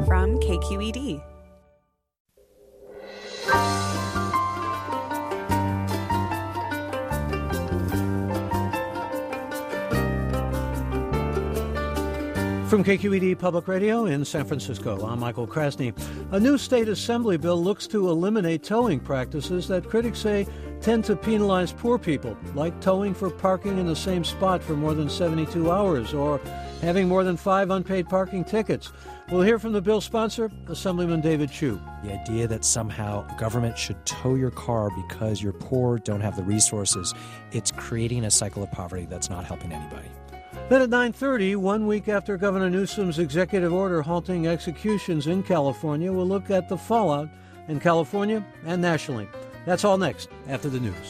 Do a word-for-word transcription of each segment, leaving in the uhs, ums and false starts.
from K Q E D. From K Q E D Public Radio in San Francisco, I'm Michael Krasny. A new state assembly bill looks to eliminate towing practices that critics say tend to penalize poor people, like towing for parking in the same spot for more than seventy-two hours or having more than five unpaid parking tickets. We'll hear from the bill's sponsor, Assemblyman David Chiu. The idea that somehow government should tow your car because you're poor, don't have the resources, it's creating a cycle of poverty that's not helping anybody. Then at nine thirty, one week after Governor Newsom's executive order halting executions in California, we'll look at the fallout in California and nationally. That's all next after the news.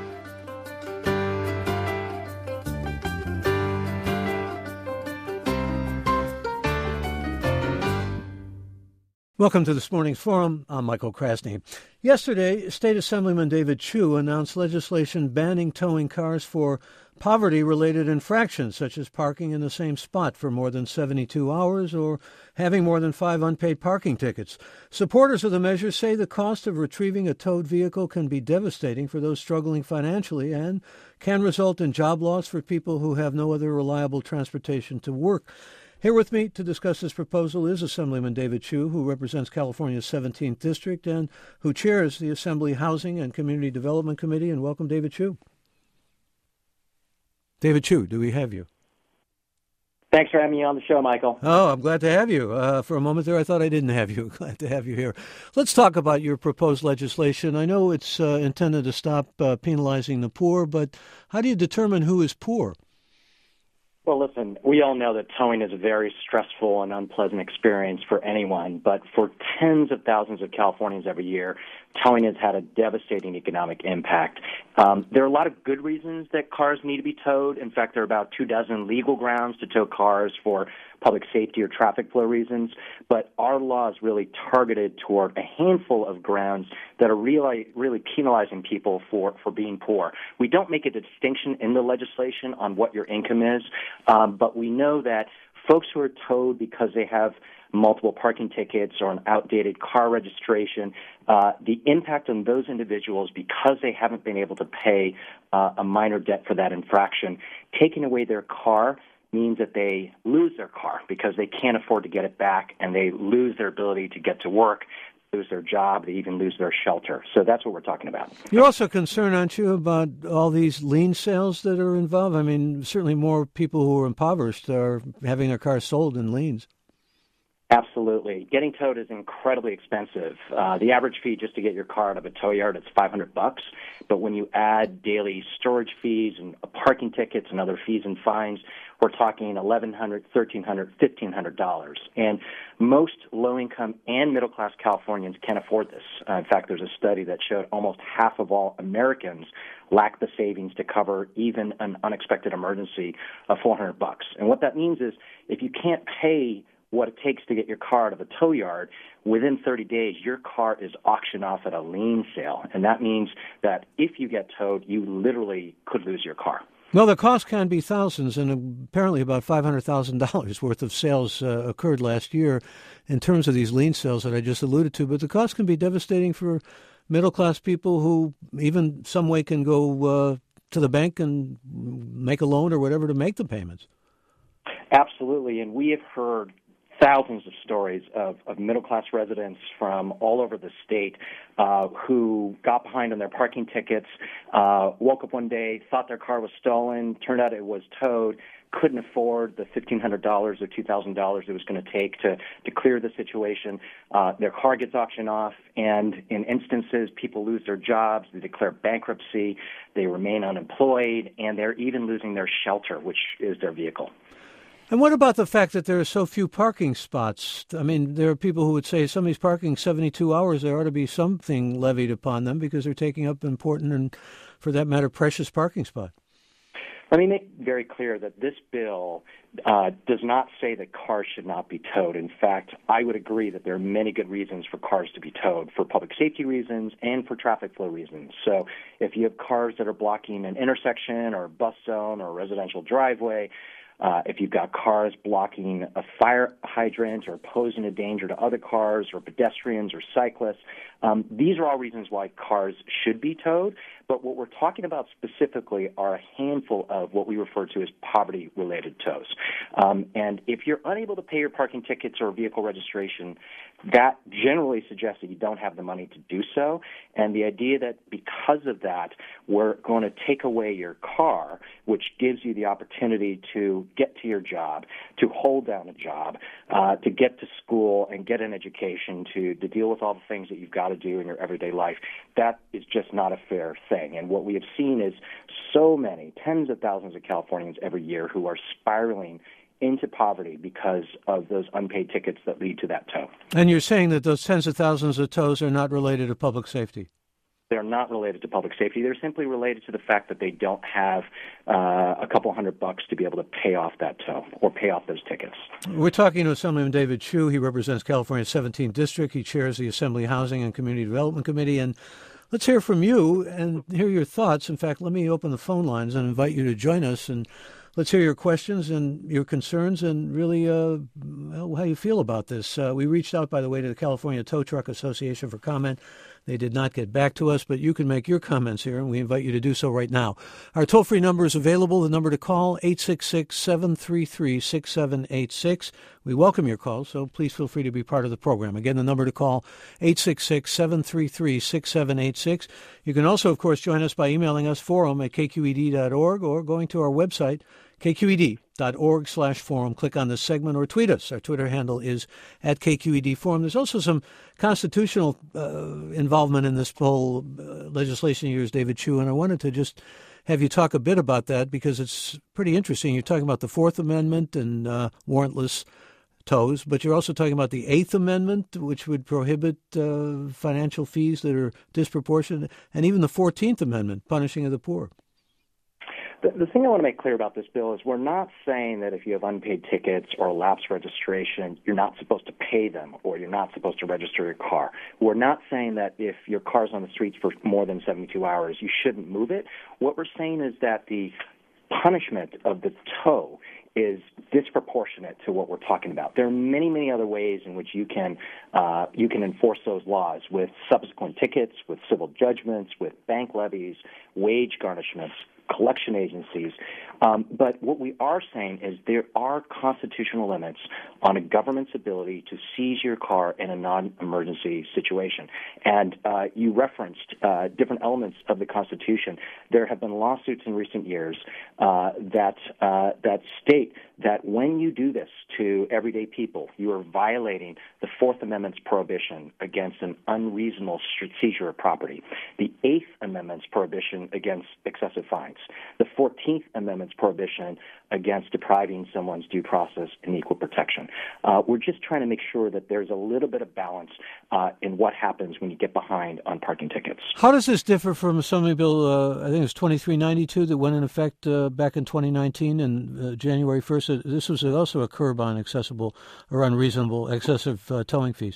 Welcome to this morning's forum. I'm Michael Krasny. Yesterday, State Assemblyman David Chiu announced legislation banning towing cars for poverty-related infractions, such as parking in the same spot for more than seventy-two hours or having more than five unpaid parking tickets. Supporters of the measure say the cost of retrieving a towed vehicle can be devastating for those struggling financially and can result in job loss for people who have no other reliable transportation to work. Here with me to discuss this proposal is Assemblyman David Chiu, who represents California's seventeenth District and who chairs the Assembly Housing and Community Development Committee. And welcome, David Chiu. David Chiu, do we have you? Thanks for having me on the show, Michael. Oh, I'm glad to have you. Uh, for a moment there, I thought I didn't have you. Glad to have you here. Let's talk about your proposed legislation. I know it's uh, intended to stop uh, penalizing the poor, but how do you determine who is poor? Well, listen, we all know that towing is a very stressful and unpleasant experience for anyone, but for tens of thousands of Californians every year, towing has had a devastating economic impact. Um, there are a lot of good reasons that cars need to be towed. In fact, there are about two dozen legal grounds to tow cars for public safety or traffic flow reasons, but our law is really targeted toward a handful of grounds that are really, really penalizing people for, for being poor. We don't make a distinction in the legislation on what your income is, um, but we know that folks who are towed because they have multiple parking tickets or an outdated car registration, uh, the impact on those individuals because they haven't been able to pay uh, a minor debt for that infraction, taking away their car means that they lose their car because they can't afford to get it back, and they lose their ability to get to work, lose their job, they even lose their shelter. So that's what we're talking about. You're also concerned, aren't you, about all these lien sales that are involved? I mean, certainly more people who are impoverished are having their cars sold in liens. Absolutely. Getting towed is incredibly expensive. Uh, the average fee just to get your car out of a tow yard is five hundred bucks. But when you add daily storage fees and parking tickets and other fees and fines, we're talking eleven hundred dollars, thirteen hundred dollars, fifteen hundred dollars. And most low-income and middle-class Californians can't afford this. Uh, in fact, there's a study that showed almost half of all Americans lack the savings to cover even an unexpected emergency of four hundred bucks. And what that means is if you can't pay what it takes to get your car out of a tow yard, within thirty days, your car is auctioned off at a lien sale. And that means that if you get towed, you literally could lose your car. Well, the cost can be thousands, and apparently about five hundred thousand dollars worth of sales uh, occurred last year in terms of these lien sales that I just alluded to. But the cost can be devastating for middle-class people who even some way can go uh, to the bank and make a loan or whatever to make the payments. Absolutely, and we have heard thousands of stories of, of middle-class residents from all over the state uh, who got behind on their parking tickets, uh, woke up one day, thought their car was stolen, turned out it was towed, couldn't afford the fifteen hundred dollars or two thousand dollars it was going to take to, to clear the situation. Uh, their car gets auctioned off, and in instances, people lose their jobs, they declare bankruptcy, they remain unemployed, and they're even losing their shelter, which is their vehicle. And what about the fact that there are so few parking spots? I mean, there are people who would say somebody's parking seventy-two hours, there ought to be something levied upon them because they're taking up important and, for that matter, precious parking spot. Let me make very clear that this bill uh, does not say that cars should not be towed. In fact, I would agree that there are many good reasons for cars to be towed, for public safety reasons and for traffic flow reasons. So if you have cars that are blocking an intersection or a bus zone or a residential driveway, uh, if you've got cars blocking a fire hydrant or posing a danger to other cars or pedestrians or cyclists. Um, these are all reasons why cars should be towed. But what we're talking about specifically are a handful of what we refer to as poverty-related tows. Um, and if you're unable to pay your parking tickets or vehicle registration, that generally suggests that you don't have the money to do so. And the idea that because of that, we're going to take away your car, which gives you the opportunity to get to your job, to hold down a job, uh, to get to school and get an education, to, to deal with all the things that you've got to do in your everyday life, that is just not a fair thing. And what we have seen is so many, tens of thousands of Californians every year who are spiraling into poverty because of those unpaid tickets that lead to that tow. And you're saying that those tens of thousands of tows are not related to public safety? They're not related to public safety. They're simply related to the fact that they don't have uh, a couple hundred bucks to be able to pay off that tow or pay off those tickets. We're talking to Assemblyman David Chiu. He represents California's seventeenth District. He chairs the Assembly Housing and Community Development Committee. And let's hear from you and hear your thoughts. In fact, let me open the phone lines and invite you to join us. And let's hear your questions and your concerns and really uh, how you feel about this. Uh, we reached out, by the way, to the California Tow Truck Association for comment. They did not get back to us, but you can make your comments here, and we invite you to do so right now. Our toll-free number is available. The number to call, eight six six, seven three three, six seven eight six. We welcome your calls, so please feel free to be part of the program. Again, the number to call, eight six six, seven three three, six seven eight six. You can also, of course, join us by emailing us, forum at k q e d dot org, or going to our website, k q e d dot org slash forum. Click on this segment or tweet us. Our Twitter handle is at K Q E D Forum. There's also some constitutional uh, involvement in this whole uh, legislation here, David Chiu, and I wanted to just have you talk a bit about that because it's pretty interesting. You're talking about the Fourth Amendment and uh, warrantless tows, but you're also talking about the Eighth Amendment, which would prohibit uh, financial fees that are disproportionate, and even the Fourteenth Amendment, punishing of the poor. The, the thing I want to make clear about this bill is we're not saying that if you have unpaid tickets or lapsed registration, you're not supposed to pay them or you're not supposed to register your car. We're not saying that if your car's on the streets for more than seventy-two hours, you shouldn't move it. What we're saying is that the punishment of the tow is disproportionate to what we're talking about. There are many, many other ways in which you can uh, you can enforce those laws with subsequent tickets, with civil judgments, with bank levies, wage garnishments, collection agencies. Um, but what we are saying is there are constitutional limits on a government's ability to seize your car in a non-emergency situation. And uh, you referenced uh, different elements of the Constitution. There have been lawsuits in recent years uh, that uh, that state that when you do this to everyday people, you are violating the Fourth Amendment's prohibition against an unreasonable seizure of property, the Eighth Amendment's prohibition against excessive fines, the Fourteenth Amendment's prohibition against depriving someone's due process and equal protection. Uh, we're just trying to make sure that there's a little bit of balance uh, in what happens when you get behind on parking tickets. How does this differ from Assembly Bill, uh, I think it was twenty-three ninety-two, that went in effect uh, back in twenty nineteen and uh, January first? This was also a curb on accessible or unreasonable excessive uh, towing fees.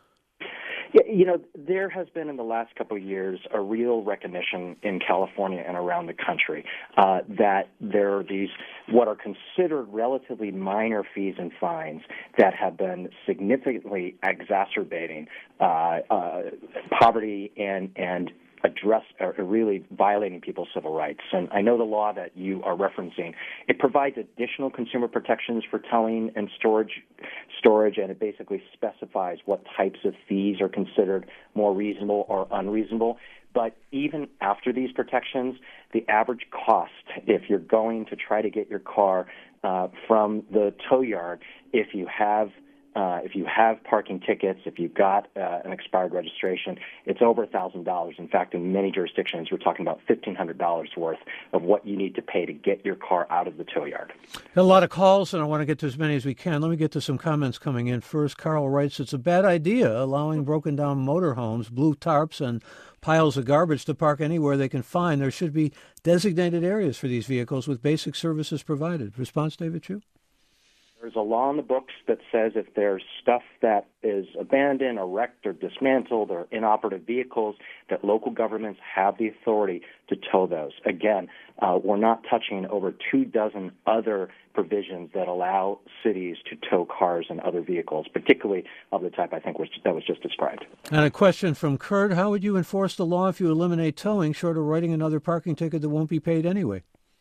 Yeah, you know, there has been in the last couple of years a real recognition in California and around the country uh, that there are these what are considered relatively minor fees and fines that have been significantly exacerbating uh, uh, poverty and and address are really violating people's civil rights. And I know the law that you are referencing, it provides additional consumer protections for towing and storage, storage, and it basically specifies what types of fees are considered more reasonable or unreasonable. But even after these protections, the average cost, if you're going to try to get your car uh, from the tow yard, if you have Uh, if you have parking tickets, if you've got uh, an expired registration, it's over one thousand dollars. In fact, in many jurisdictions, we're talking about fifteen hundred dollars worth of what you need to pay to get your car out of the tow yard. Got a lot of calls, and I want to get to as many as we can. Let me get to some comments coming in first. Carl writes, it's a bad idea allowing broken-down motorhomes, blue tarps, and piles of garbage to park anywhere they can find. There should be designated areas for these vehicles with basic services provided. Response, David Chiu? There's a law in the books that says if there's stuff that is abandoned or wrecked or dismantled or inoperative vehicles, that local governments have the authority to tow those. Again, uh, we're not touching over two dozen other provisions that allow cities to tow cars and other vehicles, particularly of the type I think was, that was just described. And a question from Kurt, how would you enforce the law if you eliminate towing short of writing another parking ticket that won't be paid anyway?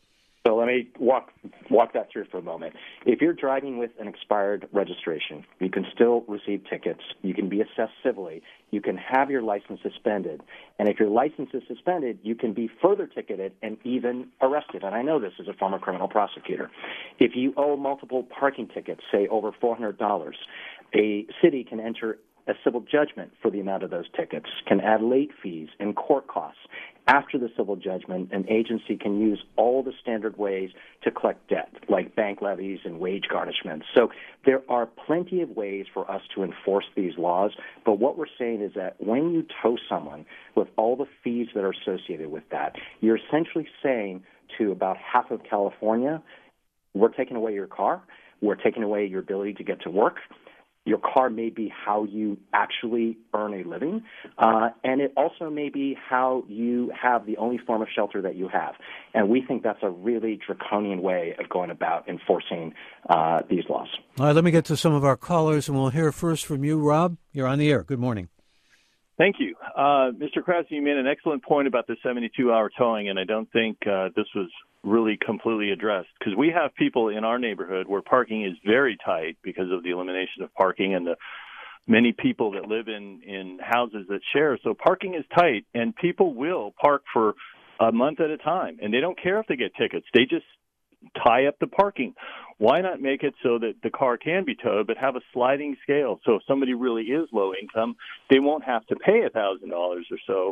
So let me walk walk that through for a moment. If you're driving with an expired registration, you can still receive tickets. You can be assessed civilly. You can have your license suspended. And if your license is suspended, you can be further ticketed and even arrested. And I know this as a former criminal prosecutor. If you owe multiple parking tickets, say over four hundred dollars, a city can enter a civil judgment for the amount of those tickets, can add late fees and court costs. After the civil judgment, an agency can use all the standard ways to collect debt, like bank levies and wage garnishments. So there are plenty of ways for us to enforce these laws, but what we're saying is that when you tow someone with all the fees that are associated with that, you're essentially saying to about half of California, we're taking away your car, we're taking away your ability to get to work. Your car may be how you actually earn a living, uh, and it also may be how you have the only form of shelter that you have. And we think that's a really draconian way of going about enforcing uh, these laws. All right, let me get to some of our callers, and we'll hear first from you. Rob, you're on the air. Good morning. Thank you. Uh, Mister Krause, you made an excellent point about the seventy-two hour towing, and I don't think uh, this was really completely addressed, because we have people in our neighborhood where parking is very tight because of the elimination of parking and the many people that live in, in houses that share. So parking is tight, and people will park for a month at a time, and they don't care if they get tickets. They just tie up the parking. Why not make it so that the car can be towed, but have a sliding scale? So if somebody really is low income, they won't have to pay one thousand dollars or so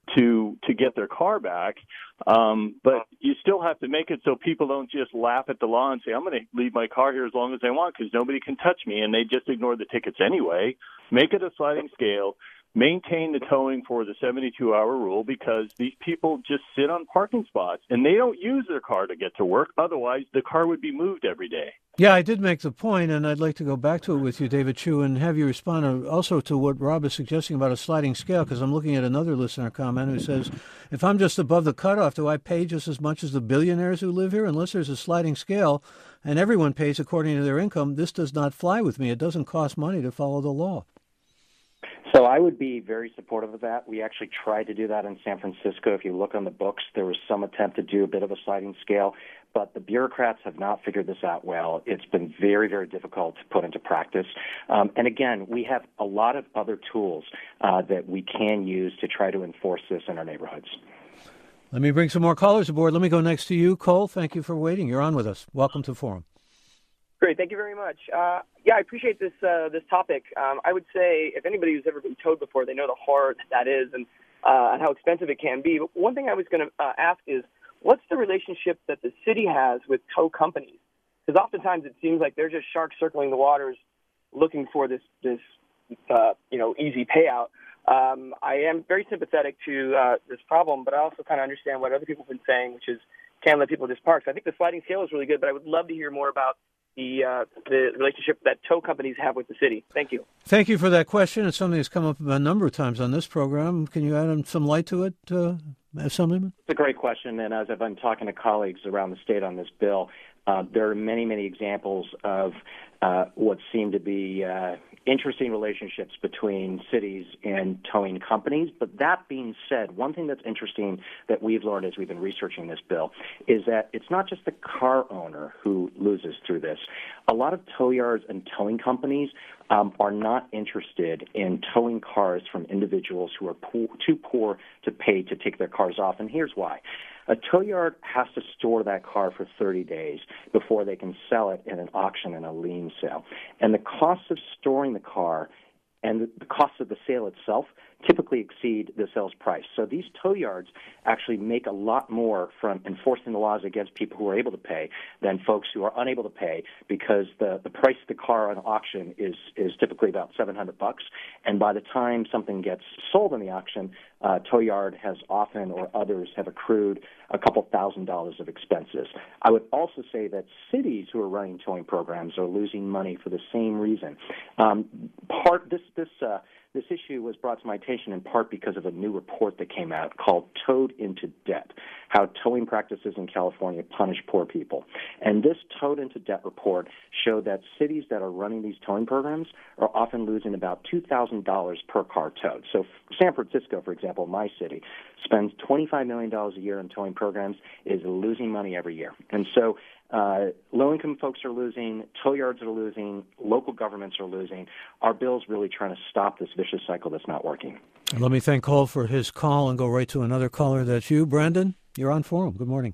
to to get their car back. Um, but you still have to make it so people don't just laugh at the law and say, I'm going to leave my car here as long as I want because nobody can touch me, and they just ignore the tickets anyway. Make it a sliding scale. Maintain the towing for the seventy-two hour rule, because these people just sit on parking spots and they don't use their car to get to work. Otherwise, the car would be moved every day. Yeah, I did make the point, and I'd like to go back to it with you, David Chu, and have you respond also to what Rob is suggesting about a sliding scale, because I'm looking at another listener comment who says, if I'm just above the cutoff, do I pay just as much as the billionaires who live here? Unless there's a sliding scale and everyone pays according to their income, this does not fly with me. It doesn't cost money to follow the law. So I would be very supportive of that. We actually tried to do that in San Francisco. If you look on the books, there was some attempt to do a bit of a sliding scale, but the bureaucrats have not figured this out well. It's been very, very difficult to put into practice. Um, and again, we have a lot of other tools uh, that we can use to try to enforce this in our neighborhoods. Let me bring some more callers aboard. Let me go next to you, Cole. Thank you for waiting. You're on with us. Welcome to Forum. Great. Thank you very much. Uh, yeah, I appreciate this uh, this topic. Um, I would say if anybody who's ever been towed before, they know the horror that is and, uh, and how expensive it can be. But one thing I was going to uh, ask is, what's the relationship that the city has with tow companies? Because oftentimes it seems like they're just sharks circling the waters looking for this, this uh, you know, easy payout. Um, I am very sympathetic to uh, this problem, but I also kind of understand what other people have been saying, which is can't let people just park. So I think the sliding scale is really good, but I would love to hear more about the uh, the relationship that tow companies have with the city. Thank you. Thank you for that question. It's something that's come up a number of times on this program. Can you add some light to it, uh, Assemblyman? It's a great question, and as I've been talking to colleagues around the state on this bill, uh, there are many, many examples of uh, what seem to be uh, interesting relationships between cities and towing companies. But that being said, one thing that's interesting that we've learned as we've been researching this bill is that it's not just the car owner who loses through this. A lot of tow yards and towing companies um, are not interested in towing cars from individuals who are poor, too poor to pay to take their cars off, and here's why. A tow yard has to store that car for thirty days before they can sell it in an auction and a lien sale. And the cost of storing the car and the, the cost of the sale itself typically exceed the sales price. So these tow yards actually make a lot more from enforcing the laws against people who are able to pay than folks who are unable to pay, because the, the price of the car on auction is is typically about seven hundred bucks, and by the time something gets sold in the auction, uh, tow yard has often or others have accrued a couple thousand dollars of expenses. I would also say that cities who are running towing programs are losing money for the same reason. Um, part this this uh, this issue was brought to my attention in part because of a new report that came out called Towed into Debt, How Towing Practices in California Punish Poor People. And this Towed into Debt report showed that cities that are running these towing programs are often losing about two thousand dollars per car towed. So San Francisco, for example, my city, spends twenty-five million dollars a year in towing programs, is losing money every year. And so Uh, low-income folks are losing, tow yards are losing, local governments are losing. Our bill's really trying to stop this vicious cycle that's not working. Let me thank Cole for his call and go right to another caller. That's you, Brandon. You're on Forum. Good morning.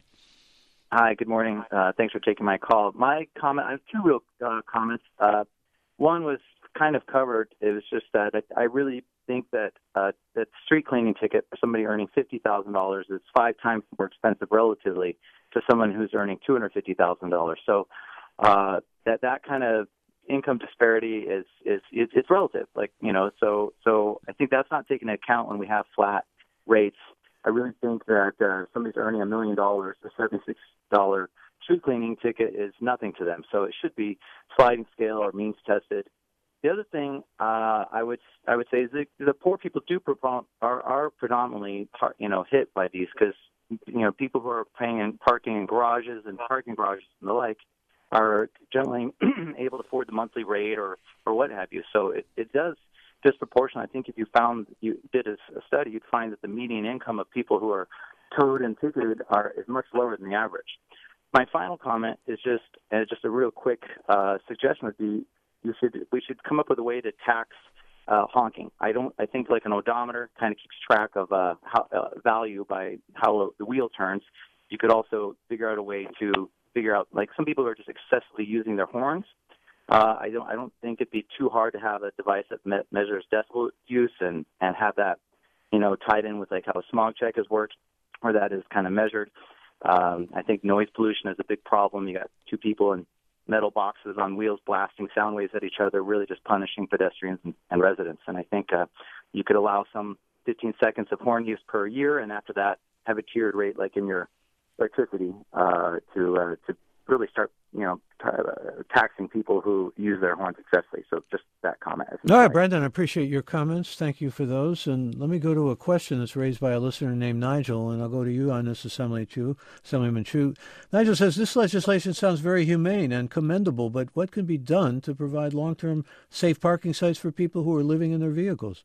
Hi, good morning. Uh, thanks for taking my call. My comment, I have two real uh, comments. Uh, one was kind of covered. It was just that I, I really think that uh, that street cleaning ticket for somebody earning fifty thousand dollars is five times more expensive relatively to someone who's earning two hundred fifty thousand dollars. So uh, that that kind of income disparity is is it's, it's relative. Like you know, so so I think that's not taken into account when we have flat rates. I really think that uh, somebody's earning a million dollars, a seventy-six dollar street cleaning ticket is nothing to them. So it should be sliding scale or means tested. The other thing uh, I would I would say is that the poor people do are are predominantly you know hit by these, because you know people who are paying and parking in garages and parking garages and the like are generally able to afford the monthly rate or or what have you. So it, it does disproportionate. I think if you found you did a study, you'd find that the median income of people who are towed and ticketed are is much lower than the average. My final comment is just uh, just a real quick uh, suggestion would be you should we should come up with a way to tax uh, honking. I don't. I think like an odometer kind of keeps track of uh, how, uh, value by how the wheel turns. You could also figure out a way to figure out like some people are just excessively using their horns. Uh, I don't. I don't think it'd be too hard to have a device that me- measures decibel use and, and have that, you know, tied in with like how a smog check has worked, or that is kind of measured. Um, I think noise pollution is a big problem. You got two people in metal boxes on wheels blasting sound waves at each other, really just punishing pedestrians and, and residents. And I think uh, you could allow some fifteen seconds of horn use per year, and after that, have a tiered rate like in your electricity uh, to uh, to really start, you know, t- uh, taxing people who use their horns excessively. So just that comment. All right, Brandon, I appreciate your comments. Thank you for those. And let me go to a question that's raised by a listener named Nigel, and I'll go to you on this, Assembly Chu, Assemblyman Chu. Nigel says, this legislation sounds very humane and commendable, but what can be done to provide long-term safe parking sites for people who are living in their vehicles?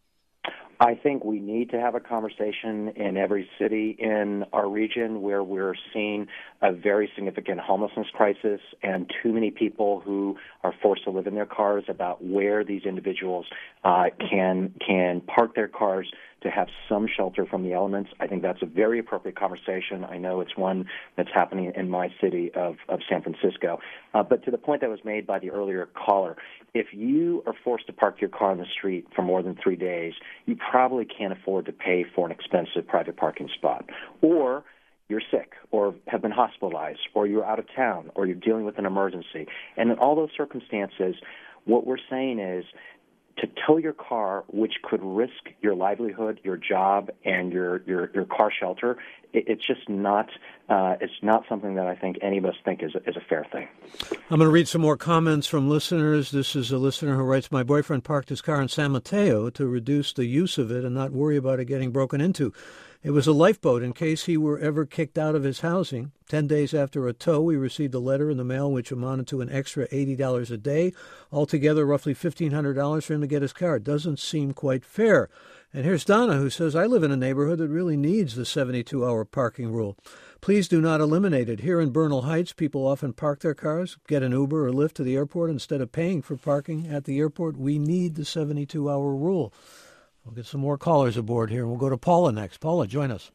I think we need to have a conversation in every city in our region where we're seeing a very significant homelessness crisis and too many people who are forced to live in their cars about where these individuals uh, can can park their cars to have some shelter from the elements. I think that's a very appropriate conversation. I know it's one that's happening in my city of, of San Francisco. Uh, but to the point that was made by the earlier caller, if you are forced to park your car on the street for more than three days, you probably can't afford to pay for an expensive private parking spot. Or you're sick or have been hospitalized or you're out of town or you're dealing with an emergency. And in all those circumstances, what we're saying is to tow your car, which could risk your livelihood, your job, and your, your, your car shelter, it, it's just not uh, it's not something that I think any of us think is, is a fair thing. I'm going to read some more comments from listeners. This is a listener who writes, my boyfriend parked his car in San Mateo to reduce the use of it and not worry about it getting broken into. It was a lifeboat in case he were ever kicked out of his housing. Ten days after a tow, we received a letter in the mail which amounted to an extra eighty dollars a day, altogether roughly fifteen hundred dollars for him to get his car. It doesn't seem quite fair. And here's Donna, who says, I live in a neighborhood that really needs the seventy-two hour parking rule. Please do not eliminate it. Here in Bernal Heights, people often park their cars, get an Uber or Lyft to the airport instead of paying for parking at the airport. We need the seventy-two hour rule. We'll get some more callers aboard here, and we'll go to Paula next. Paula, join us.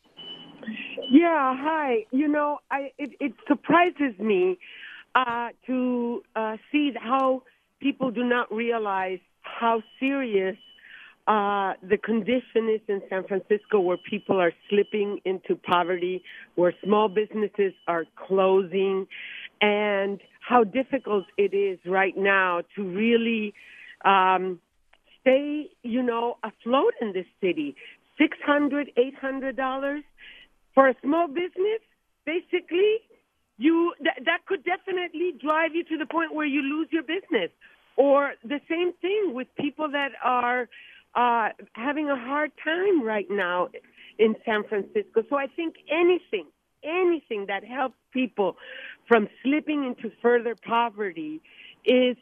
Yeah, hi. You know, I it, it surprises me uh, to uh, see how people do not realize how serious uh, the condition is in San Francisco, where people are slipping into poverty, where small businesses are closing, and how difficult it is right now to really um, stay, you know, afloat in this city. six hundred dollars, eight hundred dollars for a small business, basically, you th- that could definitely drive you to the point where you lose your business. Or the same thing with people that are uh, having a hard time right now in San Francisco. So I think anything, anything that helps people from slipping into further poverty is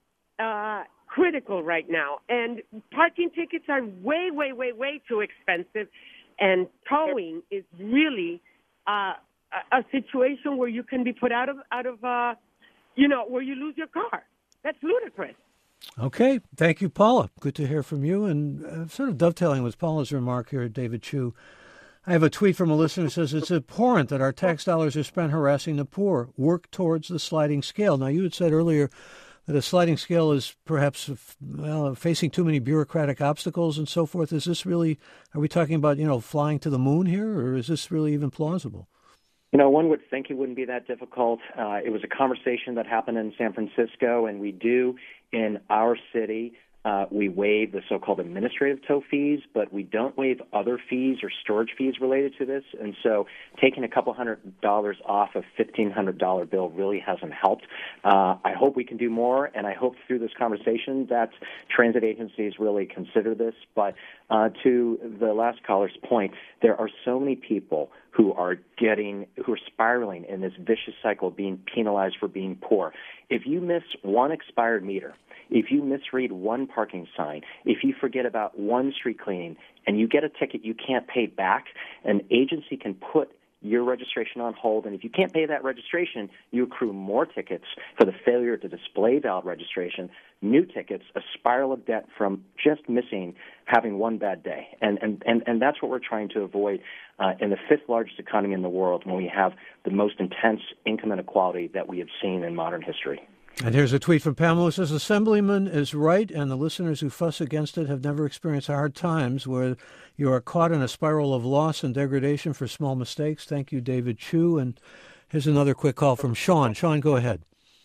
uh, critical right now. And parking tickets are way, way, way, way too expensive. And towing is really uh, a, a situation where you can be put out of, out of uh, you know, where you lose your car. That's ludicrous. Okay. Thank you, Paula. Good to hear from you. And uh, sort of dovetailing with Paula's remark here, David Chu, I have a tweet from a listener who says, it's abhorrent that our tax dollars are spent harassing the poor. Work towards the sliding scale. Now, you had said earlier that a sliding scale is perhaps well, facing too many bureaucratic obstacles and so forth. Is this really, are we talking about, you know, flying to the moon here, or is this really even plausible? You know, one would think it wouldn't be that difficult. Uh, it was a conversation that happened in San Francisco, and we do in our city. Uh, we waive the so-called administrative tow fees, but we don't waive other fees or storage fees related to this. And so taking a couple hundred dollars off a fifteen hundred dollars bill really hasn't helped. Uh, I hope we can do more, and I hope through this conversation that transit agencies really consider this. But uh, to the last caller's point, there are so many people who are getting, who are spiraling in this vicious cycle of being penalized for being poor. If you miss one expired meter, if you misread one parking sign, if you forget about one street cleaning, and you get a ticket you can't pay back, an agency can put your registration on hold, and if you can't pay that registration, you accrue more tickets for the failure to display valid registration, new tickets, a spiral of debt from just missing having one bad day. And and, and, and that's what we're trying to avoid uh, in the fifth largest economy in the world, when we have the most intense income inequality that we have seen in modern history. And here's a tweet from Pamela who says, Assemblyman is right, and the listeners who fuss against it have never experienced hard times where you are caught in a spiral of loss and degradation for small mistakes. Thank you, David Chu. And here's another quick call from Sean. Sean, go ahead.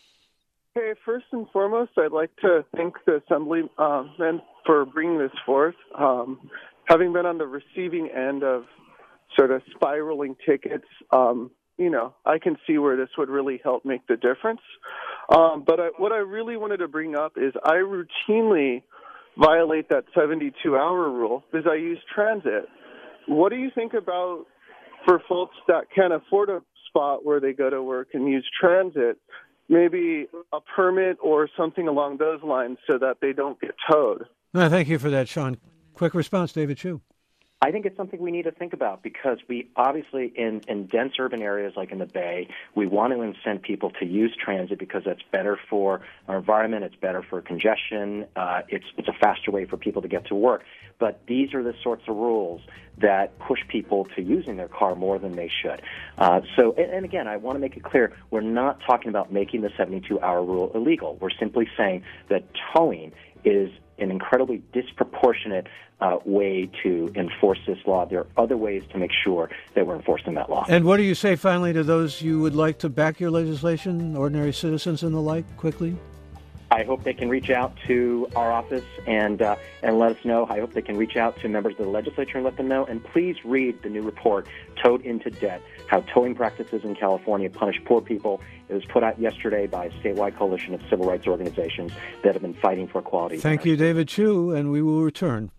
Hey, first and foremost, I'd like to thank the Assemblyman uh, for bringing this forth. Um, having been on the receiving end of sort of spiraling tickets, um, you know, I can see where this would really help make the difference. Um, but I, what I really wanted to bring up is I routinely violate that seventy-two hour rule because I use transit. What do you think about for folks that can't afford a spot where they go to work and use transit, maybe a permit or something along those lines so that they don't get towed? No, thank you for that, Sean. Quick response, David Chu. I think it's something we need to think about because we obviously, in, in dense urban areas like in the Bay, we want to incent people to use transit because that's better for our environment, it's better for congestion, uh, it's, it's a faster way for people to get to work. But these are the sorts of rules that push people to using their car more than they should. Uh, so, and, and again, I want to make it clear, we're not talking about making the seventy-two hour rule illegal. We're simply saying that towing is an incredibly disproportionate uh, way to enforce this law. There are other ways to make sure that we're enforcing that law. And what do you say finally to those you would like to back your legislation, ordinary citizens and the like, quickly? I hope they can reach out to our office and uh, and let us know. I hope they can reach out to members of the legislature and let them know. And please read the new report, Towed into Debt, How Towing Practices in California Punish Poor People. It was put out yesterday by a statewide coalition of civil rights organizations that have been fighting for equality. Thank you, David Chu, and we will return.